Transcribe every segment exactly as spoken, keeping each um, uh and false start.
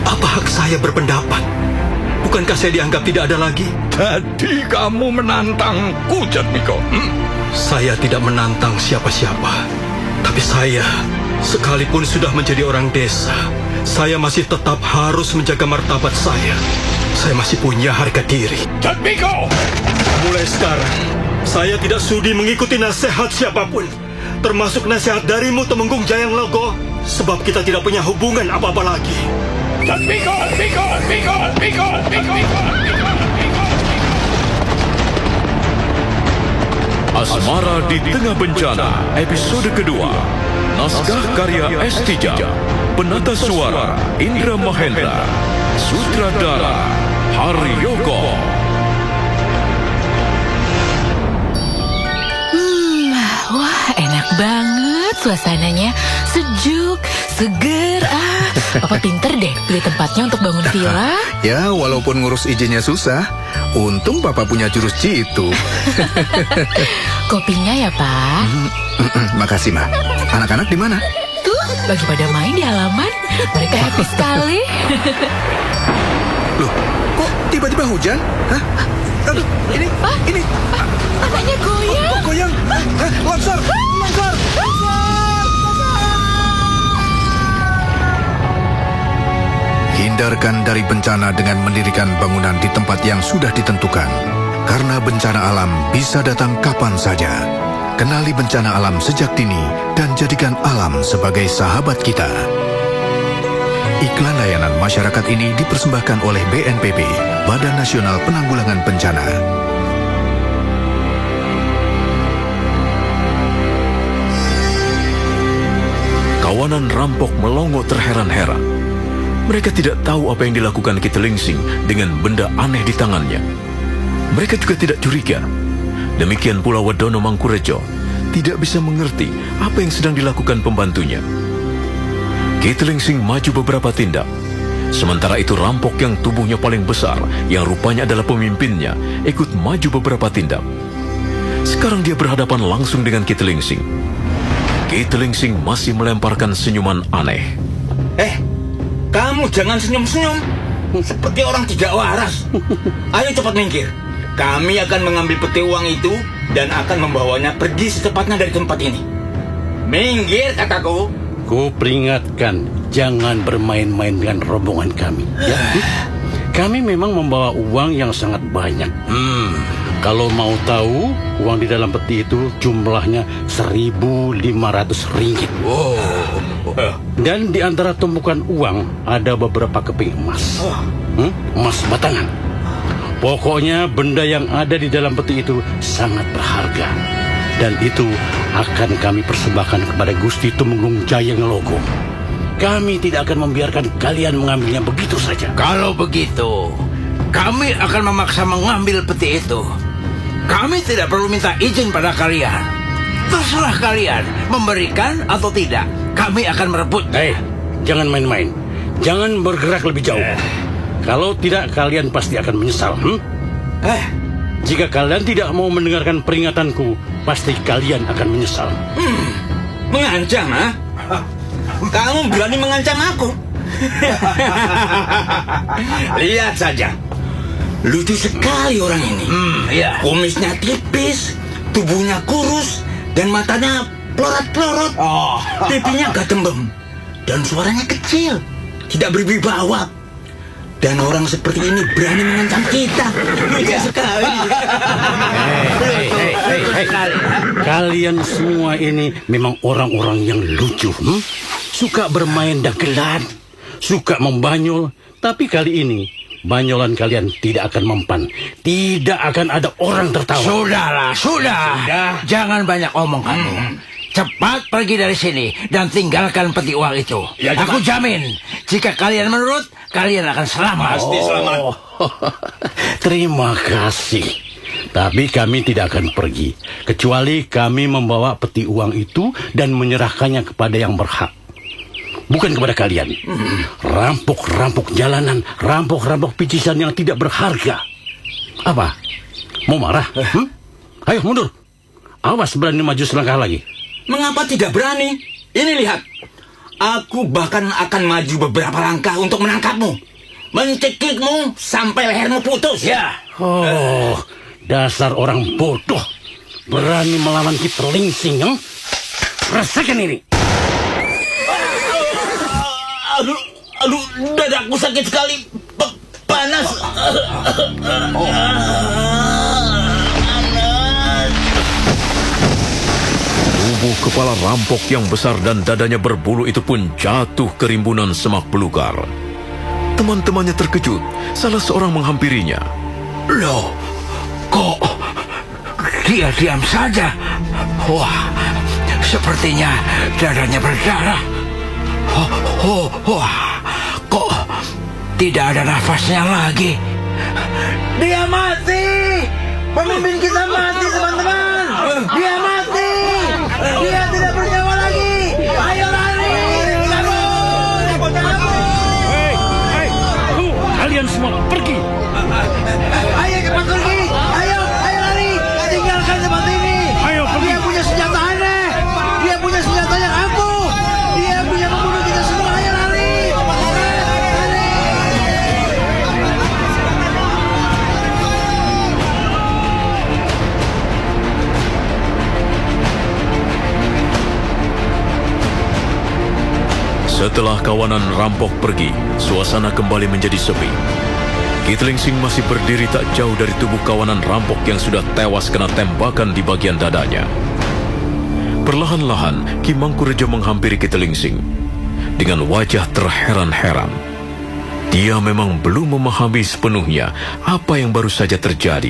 Apa hak saya berpendapat? Bukankah saya dianggap tidak ada lagi? Jadi kamu menantangku, Jatmiko? Hmm? Saya tidak menantang siapa-siapa. Tapi saya, sekalipun sudah menjadi orang desa, saya masih tetap harus menjaga martabat saya. Saya masih punya harga diri. Jatmiko! Mulai sekarang, saya tidak sudi mengikuti nasihat siapapun, termasuk nasihat darimu, Temenggung Jayang Logo, sebab kita tidak punya hubungan apa-apa lagi. Jatmiko! Jatmiko! Jatmiko! Jatmiko! Jatmiko! Asmara di Tengah Bencana, episode kedua. Naskah karya S. Tijab, penata suara Indra Mahendra, sutradara Haryogo. Hmm, wah enak banget suasananya, sejuk, seger. Ah, Papa pinter deh pilih tempatnya untuk bangun villa. Ya, walaupun ngurus izinnya susah, untung Papa punya jurus jitu. Kopinya ya, Pak. Makasih, Ma. Anak-anak di mana? Tuh, lagi pada main di halaman. Mereka happy sekali. Loh, kok tiba-tiba hujan? Hah? Aduh, ini, Pak, ini. Pak, tanahnya goyang. Kok goyang? Hah? Longsor! Longsor! Hindarkan dari bencana dengan mendirikan bangunan di tempat yang sudah ditentukan. Karena bencana alam bisa datang kapan saja. Kenali bencana alam sejak dini dan jadikan alam sebagai sahabat kita. Iklan layanan masyarakat ini dipersembahkan oleh B N P B, Badan Nasional Penanggulangan Bencana. Kawanan rampok melongo terheran-heran. Mereka tidak tahu apa yang dilakukan Kitelingsing dengan benda aneh di tangannya. Mereka juga tidak curiga. Demikian pula Wadono Mangkurejo tidak bisa mengerti apa yang sedang dilakukan pembantunya. Kitelingsing maju beberapa tindak. Sementara itu rampok yang tubuhnya paling besar, yang rupanya adalah pemimpinnya, ikut maju beberapa tindak. Sekarang dia berhadapan langsung dengan Kitelingsing. Kitelingsing masih melemparkan senyuman aneh. Eh, kamu jangan senyum-senyum seperti orang tidak waras. Ayo cepat minggir. Kami akan mengambil peti uang itu dan akan membawanya pergi secepatnya dari tempat ini. Minggir, kataku. Ku peringatkan, jangan bermain-main dengan rombongan kami. Ya, kami memang membawa uang yang sangat banyak. Hmm, kalau mau tahu, uang di dalam peti itu jumlahnya seribu lima ratus ringgit. Wow. Dan di antara tumpukan uang ada beberapa keping emas. Hmm? Emas batangan. Pokoknya benda yang ada di dalam peti itu sangat berharga. Dan itu akan kami persembahkan kepada Gusti Temenggung Jayang Logo. Kami tidak akan membiarkan kalian mengambilnya begitu saja. Kalau begitu, kami akan memaksa mengambil peti itu. Kami tidak perlu minta izin pada kalian. Terserah kalian memberikan atau tidak. Kami akan merebut. Hei, jangan main-main. Jangan bergerak lebih jauh. Eh. Kalau tidak, kalian pasti akan menyesal. Hmm? Eh, Jika kalian tidak mau mendengarkan peringatanku, pasti kalian akan menyesal. Hmm, mengancam, ha? Kamu berani mengancam aku? Lihat saja. Lucu sekali orang ini. Hmm, ya. Kumisnya tipis, tubuhnya kurus, dan matanya pelorot-pelorot. Oh. Pipinya agak tembem. Dan suaranya kecil, tidak berwibawa. Dan orang seperti ini berani mengancam kita. Lucu sekali. Hei, hei, hei, hei. Kalian semua ini memang orang-orang yang lucu. Hmm? Suka bermain dagelan, suka membanyol. Tapi kali ini banyolan kalian tidak akan mempan. Tidak akan ada orang tertawa. Sudahlah, sudah. sudah. Jangan banyak omong kamu. Hmm. Cepat pergi dari sini dan tinggalkan peti uang itu. Ya, aku jamin, jika kalian menurut, kalian akan selamat. Pasti selamat. Oh, terima kasih. Tapi kami tidak akan pergi, kecuali kami membawa peti uang itu dan menyerahkannya kepada yang berhak. Bukan kepada kalian. Rampok-rampok jalanan, rampok-rampok picisan yang tidak berharga. Apa? Mau marah? Hmm? Ayo mundur. Awas berani maju selangkah lagi. Mengapa tidak berani? Ini lihat. Aku bahkan akan maju beberapa langkah untuk menangkapmu, mencekikmu sampai lehermu putus. Ya. Oh, dasar orang bodoh, berani melawan Ki Telingsing. Hmm? Rasakan ini. Aduh, aduh, dadaku sakit sekali, P- panas. Oh. Tubuh kepala rampok yang besar dan dadanya berbulu itu pun jatuh ke rimbunan semak belukar. Teman-temannya terkejut. Salah seorang menghampirinya. Loh, kok dia diam saja? Wah, sepertinya dadanya berdarah. Oh, oh, wah, kok tidak ada nafasnya lagi? Dia mati! Pemimpin kita mati, teman-teman! Dia mati! Dia tidak bernyawa lagi! Ayo lari! Kabur! Kabur! Hei, hei, tuh, kalian semua pergi! Ayo cepat pergi! Ayo, ayo lari! Tinggalkan tempat ini! Ayo pergi! Dia punya senjata aneh! Dia punya senjata yang ampuh! Dia bisa membunuh kita semua! Ayo lari! Lari! Setelah kawanan rampok pergi, suasana kembali menjadi sepi. Ki Telingsing masih berdiri tak jauh dari tubuh kawanan rampok yang sudah tewas kena tembakan di bagian dadanya. Perlahan-lahan, Ki Mangkurejo menghampiri Ki Telingsing dengan wajah terheran-heran. Dia memang belum memahami sepenuhnya apa yang baru saja terjadi.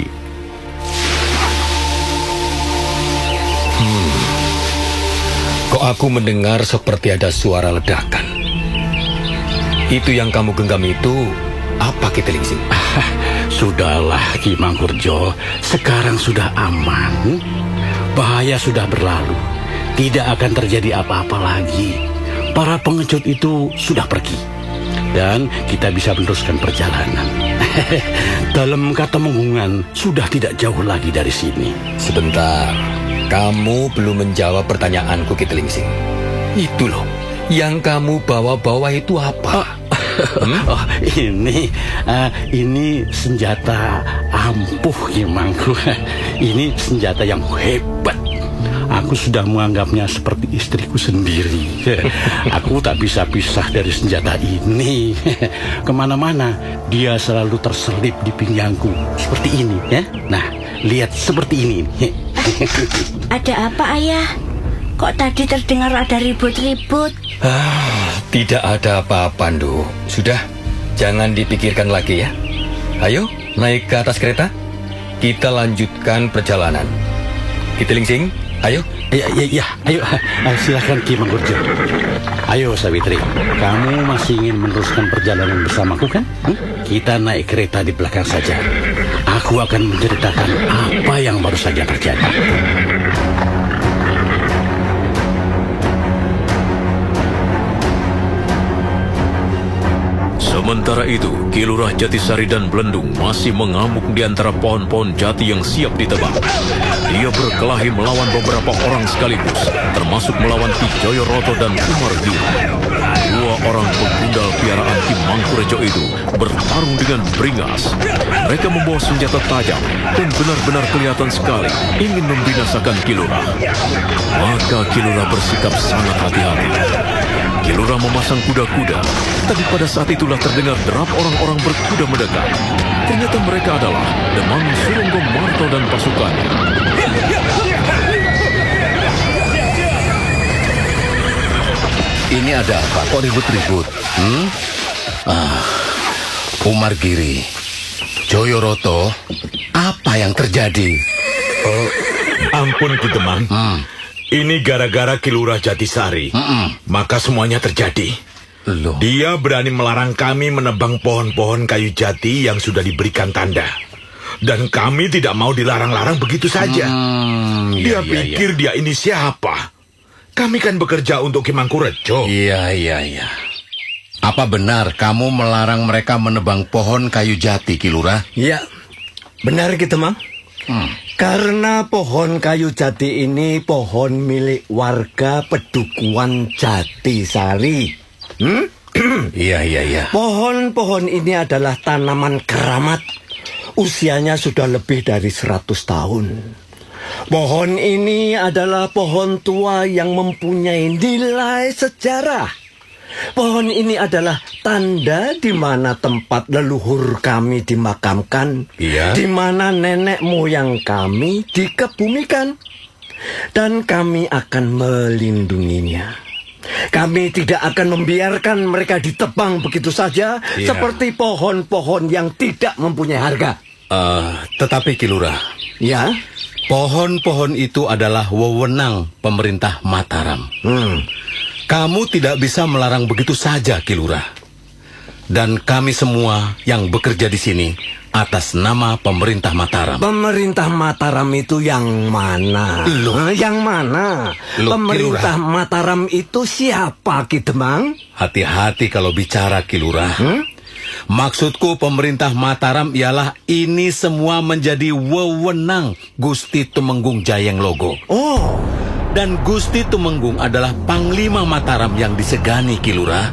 Hmm. Kok aku mendengar seperti ada suara ledakan? Itu yang kamu genggam itu apa, Ki Telingsing? Sudahlah, Ki Mangkurejo. Sekarang sudah aman. Bahaya sudah berlalu. Tidak akan terjadi apa-apa lagi. Para pengecut itu sudah pergi. Dan kita bisa meneruskan perjalanan. Dalam kata menggungan sudah tidak jauh lagi dari sini. Sebentar. Kamu belum menjawab pertanyaanku, Ki Telingsing. Itu loh, yang kamu bawa-bawa itu apa? Hmm? Oh, ini uh, ini senjata ampuh, Ki Mangku. Ini senjata yang hebat. Aku sudah menganggapnya seperti istriku sendiri. Aku tak bisa pisah dari senjata ini. Kemana-mana dia selalu terselip di pinggangku seperti ini, ya. Nah, lihat seperti ini. Ada apa, Ayah? Kok tadi terdengar ada ribut-ribut? Ah, tidak ada apa-apa, Ndu. Sudah, jangan dipikirkan lagi ya. Ayo, naik ke atas kereta. Kita lanjutkan perjalanan. Ki Telingsing, ayo. Ya, ya, ya. Ayo, silakan Ki Mangkurejo. Ayo, Sawitri. Kamu masih ingin meneruskan perjalanan bersamaku, kan? Hmm? Kita naik kereta di belakang saja. Aku akan menceritakan apa yang baru saja terjadi. Sementara itu, Ki Lurah Jatisari dan Belendung masih mengamuk di antara pohon-pohon jati yang siap ditebang. Dia berkelahi melawan beberapa orang sekaligus, termasuk melawan Ki Joyoroto dan Umar Giri. Dua orang pegundal piaraan Ki Mangkurejo itu bertarung dengan beringas. Mereka membawa senjata tajam dan benar-benar kelihatan sekali ingin membinasakan Ki Lurah. Maka Ki Lurah bersikap sangat hati-hati. Ki Lurah memasang kuda-kuda, tapi pada saat itulah terdengar derap orang-orang berkuda mendekat. Ternyata mereka adalah Demang Surunggo Marto dan pasukannya. Ini ada apa? Kok ribut-ribut? Hmm? Ah, Umar Giri, Joyoroto, apa yang terjadi? Oh, ampun Ki Demang. Hmm. Ini gara-gara Ki Lurah Jatisari. Mm-mm. Maka semuanya terjadi. Loh. Dia berani melarang kami menebang pohon-pohon kayu jati yang sudah diberikan tanda. Dan kami tidak mau dilarang-larang begitu saja. Hmm, dia iya, pikir iya. dia ini siapa? Kami kan bekerja untuk Ki Mangkurejo. Iya, iya, iya. Apa benar kamu melarang mereka menebang pohon kayu jati, Ki Lurah? Iya, benar Ki Demang. Hmm. Karena pohon kayu jati ini pohon milik warga Pedukuhan Jatisari. Hmm? Iya, iya, iya. Pohon-pohon ini adalah tanaman keramat. Usianya sudah lebih dari seratus tahun. Pohon ini adalah pohon tua yang mempunyai nilai sejarah. Pohon ini adalah tanda di mana tempat leluhur kami dimakamkan, iya. Di mana nenek moyang kami dikebumikan, dan kami akan melindunginya. Kami tidak akan membiarkan mereka ditebang begitu saja, iya. Seperti pohon-pohon yang tidak mempunyai harga. Uh, tetapi Ki Lurah, ya, pohon-pohon itu adalah wewenang pemerintah Mataram. Hmm. Kamu tidak bisa melarang begitu saja, Ki Lurah. Dan kami semua yang bekerja di sini atas nama pemerintah Mataram. Pemerintah Mataram itu yang mana? Loh. Yang mana? Loh, pemerintah Mataram itu siapa, Ki Demang? Hati-hati kalau bicara, Ki Lurah. Hmm? Maksudku pemerintah Mataram ialah ini semua menjadi wewenang Gusti Tumenggung Jayeng Logo. Oh. Dan Gusti Tumenggung adalah Panglima Mataram yang disegani, Ki Lurah.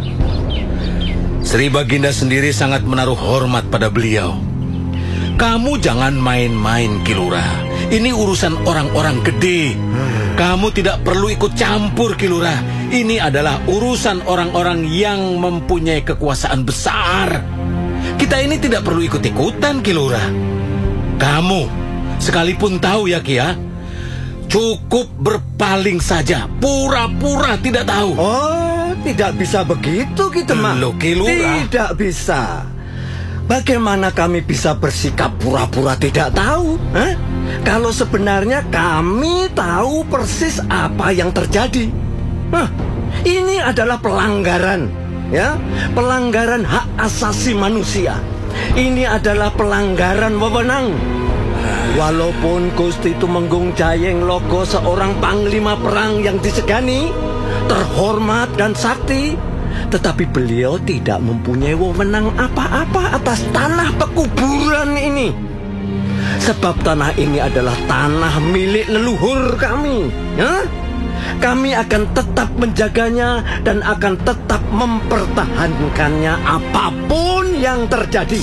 Sri Baginda sendiri sangat menaruh hormat pada beliau. Kamu jangan main-main, Ki Lurah. Ini urusan orang-orang gede. Kamu tidak perlu ikut campur, Ki Lurah. Ini adalah urusan orang-orang yang mempunyai kekuasaan besar. Kita ini tidak perlu ikut-ikutan, Ki Lurah. Kamu sekalipun tahu ya, Ki ya, cukup berpaling saja, pura-pura tidak tahu. Oh, tidak bisa begitu, Ki Demang. Loh, Ki Lurah. Tidak bisa. Bagaimana kami bisa bersikap pura-pura tidak tahu? Hah? Kalau sebenarnya kami tahu persis apa yang terjadi. Hah, ini adalah pelanggaran, ya, pelanggaran hak asasi manusia. Ini adalah pelanggaran wewenang. Walaupun Gusti Tumenggung Jayeng Logo seorang panglima perang yang disegani, terhormat dan sakti, tetapi beliau tidak mempunyai wewenang apa-apa atas tanah pekuburan ini. Sebab tanah ini adalah tanah milik leluhur kami, ya? Kami akan tetap menjaganya dan akan tetap mempertahankannya apapun yang terjadi.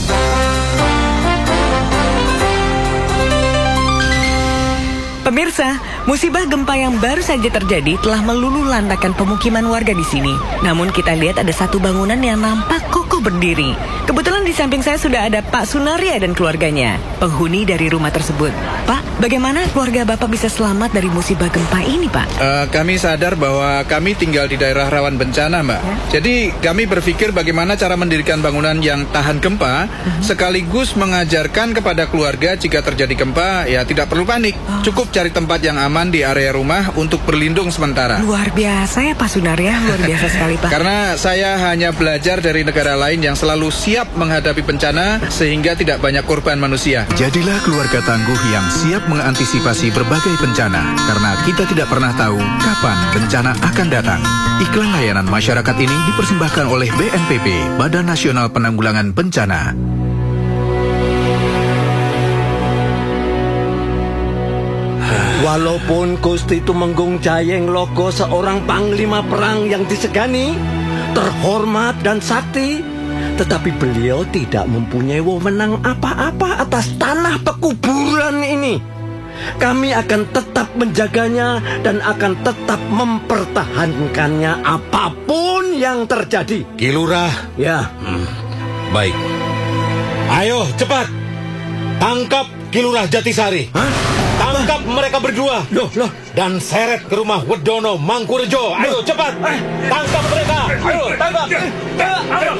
Pemirsa, musibah gempa yang baru saja terjadi telah meluluhlantakkan pemukiman warga di sini. Namun kita lihat ada satu bangunan yang nampak kokoh berdiri. Kebetulan di samping saya sudah ada Pak Sunaria dan keluarganya, penghuni dari rumah tersebut. Pak, bagaimana keluarga Bapak bisa selamat dari musibah gempa ini, Pak? Uh, kami sadar bahwa kami tinggal di daerah rawan bencana, Mbak. Ya? Jadi kami berpikir bagaimana cara mendirikan bangunan yang tahan gempa, uh-huh. sekaligus mengajarkan kepada keluarga jika terjadi gempa, ya tidak perlu panik. Oh. Cukup cari tempat yang aman di area rumah untuk berlindung sementara. Luar biasa ya Pak Sunaria, luar biasa sekali Pak. Karena saya hanya belajar dari negara lain yang selalu siap menghadapi bencana sehingga tidak banyak korban manusia. Jadilah keluarga tangguh yang siap mengantisipasi berbagai bencana, karena kita tidak pernah tahu kapan bencana akan datang. Iklan layanan masyarakat ini dipersembahkan oleh B N P B, Badan Nasional Penanggulangan Bencana. Walaupun Gusti Tumenggung Jayeng Logo seorang panglima perang yang disegani, terhormat dan sakti, tetapi beliau tidak mempunyai wewenang apa-apa atas tanah pekuburan ini. Kami akan tetap menjaganya dan akan tetap mempertahankannya apapun yang terjadi. Ki Lurah. Ya. Hmm, baik. Ayo cepat tangkap Ki Lurah Jatisari. Hah? Tangkap mereka berdua. Loh, loh. Dan seret ke rumah Wedono Mangkurejo. Ayo cepat. Tangkap mereka. Ayo tangkap. Ayo.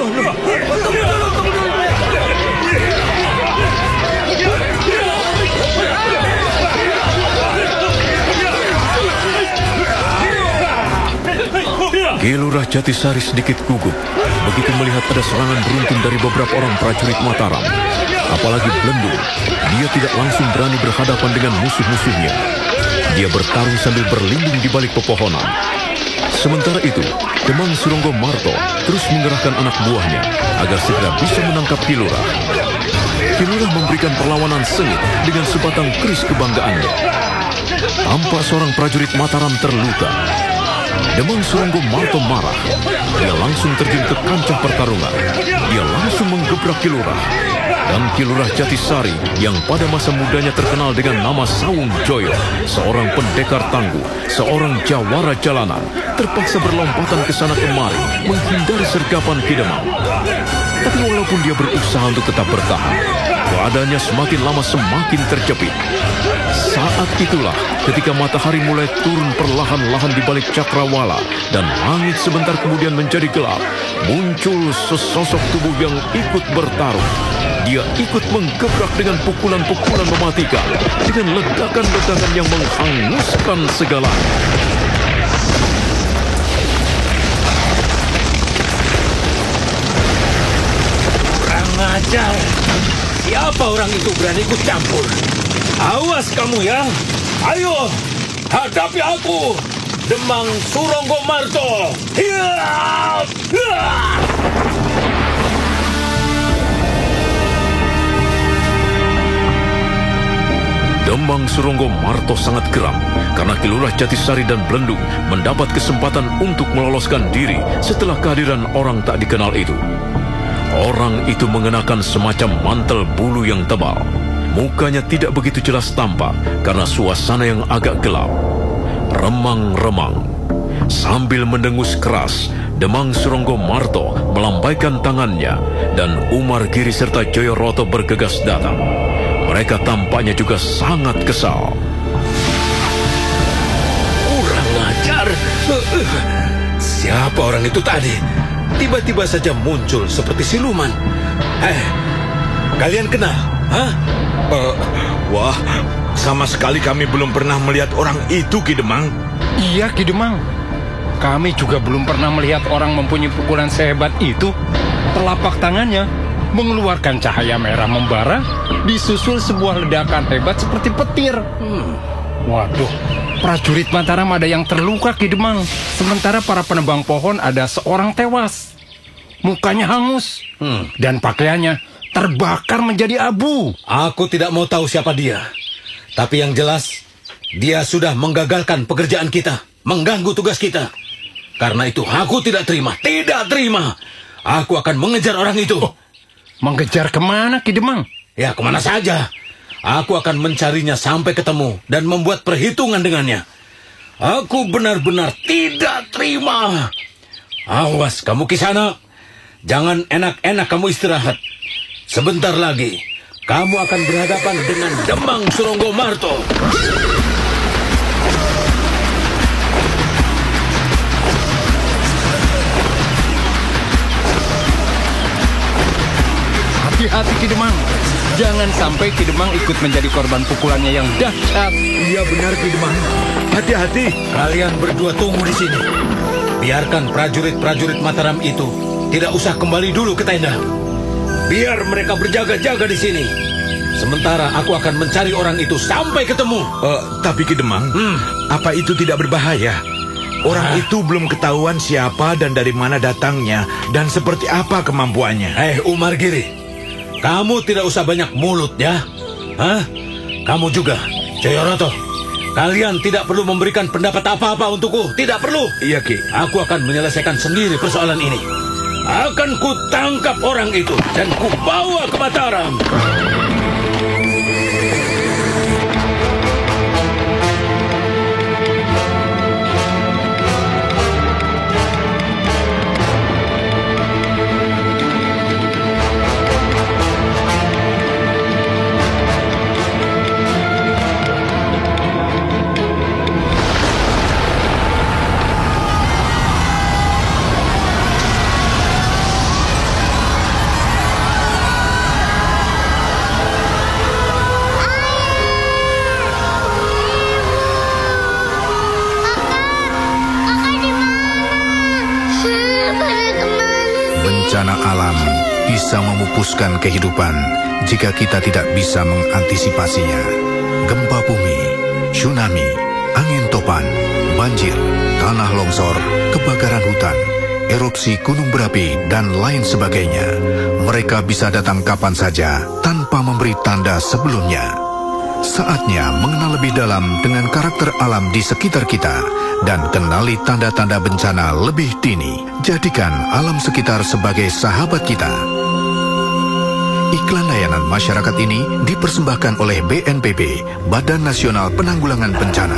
Ki Lurah Jatisari sedikit gugup begitu melihat ada serangan beruntun dari beberapa orang prajurit Mataram. Apalagi Blendung, dia tidak langsung berani berhadapan dengan musuh-musuhnya. Dia bertarung sambil berlindung di balik pepohonan. Sementara itu, Demang Suronggo Marto terus mengerahkan anak buahnya agar segera bisa menangkap Ki Lurah. Ki Ki Lurah memberikan perlawanan sengit dengan sebatang keris kebanggaannya. Tampak seorang prajurit Mataram terluka. Demang Suronggo Marto marah. Dia langsung terjun ke kancah pertarungan. Dia langsung menggebrak Ki Lurah. Dan Ki Lurah Jatisari yang pada masa mudanya terkenal dengan nama Sawung Joyo, seorang pendekar tangguh, seorang jawara jalanan, terpaksa berlompatan ke sana kemari menghindari sergapan Ki Demang. Tapi walaupun dia berusaha untuk tetap bertahan, keadaannya semakin lama semakin terjepit. Saat itulah ketika matahari mulai turun perlahan-lahan di balik cakrawala dan langit sebentar kemudian menjadi gelap, muncul sesosok tubuh yang ikut bertarung. Dia ikut menggebrak dengan pukulan-pukulan mematikan, dengan ledakan-ledakan yang menghanguskan segalanya. Kurang ajar. Siapa orang itu berani ikut campur? Awas kamu ya. Ayo, hadapi aku, Demang Suronggo Marto. Hiya! Hiya! Demang Suronggo Marto sangat geram karena Ki Lurah Jatisari dan Blendung mendapat kesempatan untuk meloloskan diri setelah kehadiran orang tak dikenal itu. Orang itu mengenakan semacam mantel bulu yang tebal. Mukanya tidak begitu jelas tampak karena suasana yang agak gelap. Remang-remang. Sambil mendengus keras, Demang Suronggo Marto melambaikan tangannya dan Umar Giri serta Joyoroto bergegas datang. Mereka tampaknya juga sangat kesal. Kurang ajar. Siapa orang itu tadi? Tiba-tiba saja muncul seperti siluman. Eh, kalian kenal? Hah? Uh, wah, sama sekali kami belum pernah melihat orang itu, Ki Demang. Iya, Ki Demang. Kami juga belum pernah melihat orang mempunyai pukulan sehebat itu. Telapak tangannya mengeluarkan cahaya merah membara, disusul sebuah ledakan hebat seperti petir. Hmm. Waduh, prajurit Mataram ada yang terluka, Ki Demang. Sementara para penebang pohon ada seorang tewas. Mukanya hangus, hmm. dan pakaiannya terbakar menjadi abu. Aku tidak mau tahu siapa dia. Tapi yang jelas, dia sudah menggagalkan pekerjaan kita, mengganggu tugas kita. Karena itu aku tidak terima, tidak terima. Aku akan mengejar orang itu. Oh. Mengejar kemana, Ki Demang? Ya, kemana saja. Aku akan mencarinya sampai ketemu dan membuat perhitungan dengannya. Aku benar-benar tidak terima. Awas kamu Kisana. Jangan enak-enak kamu istirahat. Sebentar lagi, kamu akan berhadapan dengan Demang Suronggo Marto. Hati-hati Ki Demang. Jangan sampai Ki Demang ikut menjadi korban pukulannya yang dahsyat. Iya benar Ki Demang. Hati-hati. Kalian berdua tunggu di sini. Biarkan prajurit-prajurit Mataram itu tidak usah kembali dulu ke tenda. Biar mereka berjaga-jaga di sini. Sementara aku akan mencari orang itu sampai ketemu. Uh, tapi Ki Demang, hmm. apa itu tidak berbahaya? Orang ah. itu belum ketahuan siapa dan dari mana datangnya dan seperti apa kemampuannya. Eh, Umar Giri. Kamu tidak usah banyak mulut ya. Hah? Kamu juga, Joyoroto. Kalian tidak perlu memberikan pendapat apa-apa untukku. Tidak perlu. Iya, Ki. Aku akan menyelesaikan sendiri persoalan ini. Akan ku tangkap orang itu dan ku bawa ke Mataram. Bencana alam bisa memupuskan kehidupan jika kita tidak bisa mengantisipasinya. Gempa bumi, tsunami, angin topan, banjir, tanah longsor, kebakaran hutan, erupsi gunung berapi, dan lain sebagainya. Mereka bisa datang kapan saja tanpa tanpa memberi tanda sebelumnya. Saatnya mengenal lebih dalam dengan karakter alam di sekitar kita dan kenali tanda-tanda bencana lebih dini. Jadikan alam sekitar sebagai sahabat kita. Iklan layanan masyarakat ini dipersembahkan oleh B N P B, Badan Nasional Penanggulangan Bencana.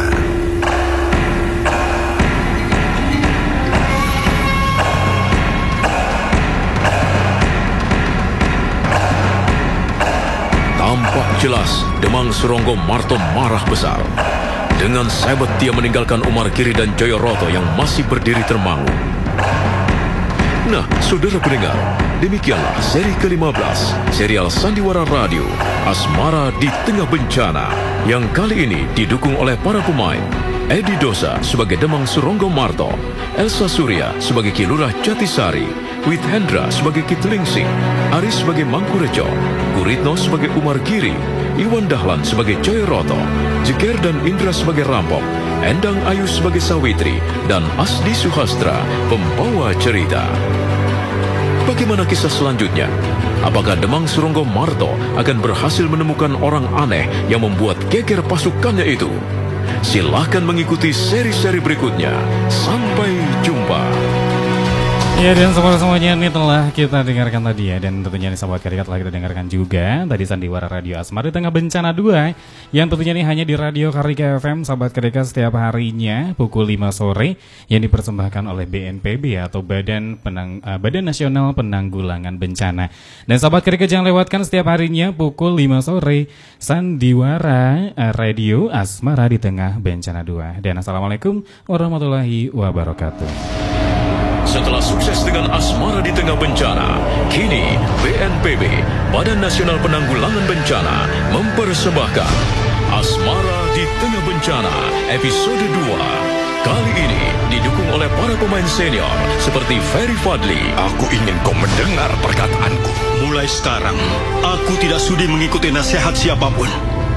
Tampak jelas Demang Suronggo Marto marah besar. Dengan sebet dia meninggalkan Umar Giri dan Joyoroto yang masih berdiri termangu. Nah, saudara pendengar, demikianlah seri ke lima belas serial Sandiwara Radio Asmara di Tengah Bencana yang kali ini didukung oleh para pemain Edi Dosa sebagai Demang Suronggo Marto, Elsa Surya sebagai Ki Lurah Jatisari, Wit Hendra sebagai Ki Tlingsing, Aris sebagai Mangkurejo, Guritno sebagai Umar Giri, Iwan Dahlan sebagai Joyoroto, Jeger dan Indra sebagai Rampok, Endang Ayu sebagai Sawitri, dan Asdi Suhastra, pembawa cerita. Bagaimana kisah selanjutnya? Apakah Demang Suronggo Marto akan berhasil menemukan orang aneh yang membuat geger pasukannya itu? Silahkan mengikuti seri-seri berikutnya. Sampai jumpa. Ya, dan semua-semuanya ini telah kita dengarkan tadi ya. Dan tentunya ini sahabat karya telah kita dengarkan juga tadi Sandiwara Radio Asmara di Tengah Bencana dua, yang tentunya ini hanya di Radio Karika F M sahabat karya setiap harinya pukul lima sore, yang dipersembahkan oleh B N P B atau Badan Penang, uh, Badan Nasional Penanggulangan Bencana. Dan sahabat karya jangan lewatkan setiap harinya pukul lima sore Sandiwara uh, Radio Asmara di Tengah Bencana dua. Dan assalamualaikum warahmatullahi wabarakatuh. Setelah sukses dengan Asmara di Tengah Bencana, kini B N P B, Badan Nasional Penanggulangan Bencana, mempersembahkan Asmara di Tengah Bencana episode dua. Kali ini didukung oleh para pemain senior seperti Ferry Fadli. Aku ingin kau mendengar perkataanku. Mulai sekarang, aku tidak sudi mengikuti nasihat siapapun.